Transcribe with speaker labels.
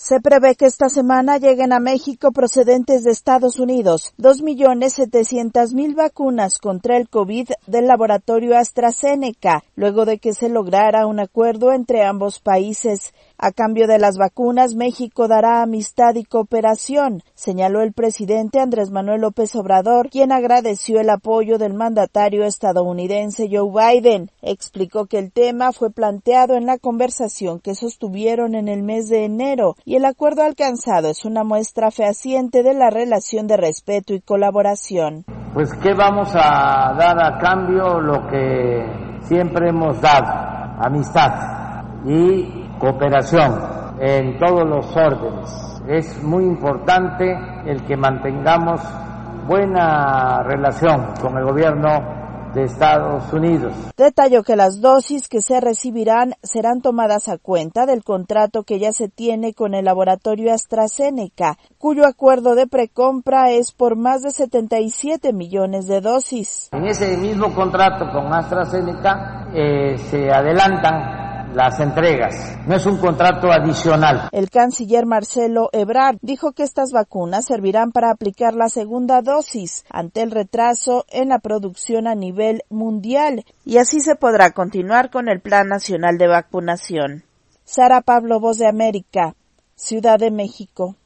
Speaker 1: Se prevé que esta semana lleguen a México procedentes de Estados Unidos 2.700.000 vacunas contra el COVID del laboratorio AstraZeneca, luego de que se lograra un acuerdo entre ambos países. A cambio de las vacunas, México dará amistad y cooperación, señaló el presidente Andrés Manuel López Obrador, quien agradeció el apoyo del mandatario estadounidense Joe Biden. Explicó que el tema fue planteado en la conversación que sostuvieron en el mes de enero y el acuerdo alcanzado es una muestra fehaciente de la relación de respeto y colaboración.
Speaker 2: Pues, ¿qué vamos a dar a cambio? Lo que siempre hemos dado, amistad y cooperación en todos los órdenes. Es muy importante el que mantengamos buena relación con el gobierno de Estados Unidos.
Speaker 1: Detalló que las dosis que se recibirán serán tomadas a cuenta del contrato que ya se tiene con el laboratorio AstraZeneca, cuyo acuerdo de precompra es por más de 77 millones de dosis.
Speaker 2: En ese mismo contrato con AstraZeneca se adelantan las entregas, no es un contrato adicional.
Speaker 1: El canciller Marcelo Ebrard dijo que estas vacunas servirán para aplicar la segunda dosis ante el retraso en la producción a nivel mundial y así se podrá continuar con el Plan Nacional de Vacunación. Sara Pablo, Voz de América, Ciudad de México.